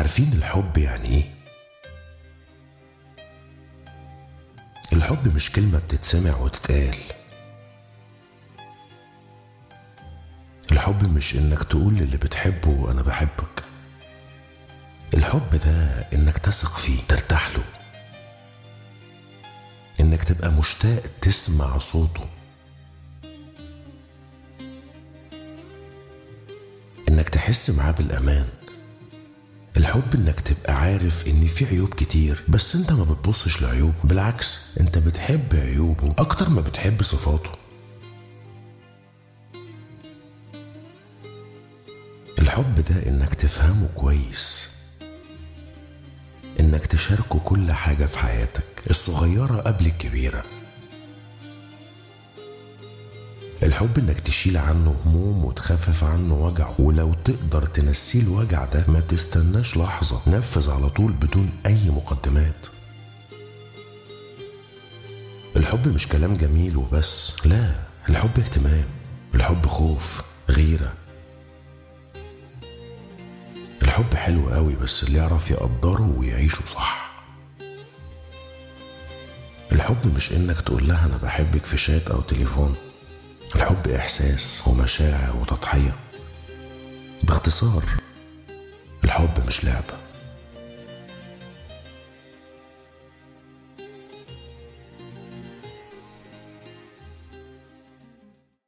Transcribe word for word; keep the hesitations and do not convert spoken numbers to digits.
عارفين الحب يعني ايه؟ الحب مش كلمة بتتسمع وتتقال. الحب مش انك تقول للي بتحبه انا بحبك. الحب ده انك تثق فيه، ترتاح له، انك تبقى مشتاق تسمع صوته، انك تحس معاه بالامان. الحب انك تبقى عارف ان في عيوب كتير بس انت ما بتبصش لعيوبه، بالعكس انت بتحب عيوبه اكتر ما بتحب صفاته. الحب ده انك تفهمه كويس، انك تشاركه كل حاجة في حياتك، الصغيرة قبل الكبيرة. الحب انك تشيل عنه هموم وتخفف عنه وجعه، ولو تقدر تنسيه الوجع ده ما تستناش لحظة، نفذ على طول بدون اي مقدمات. الحب مش كلام جميل وبس، لا، الحب اهتمام، الحب خوف، غيرة. الحب حلو قوي بس اللي يعرف يقدره ويعيشه صح. الحب مش انك تقول لها انا بحبك في شات او تليفون. الحب احساس ومشاعر وتضحية. باختصار الحب مش لعبة.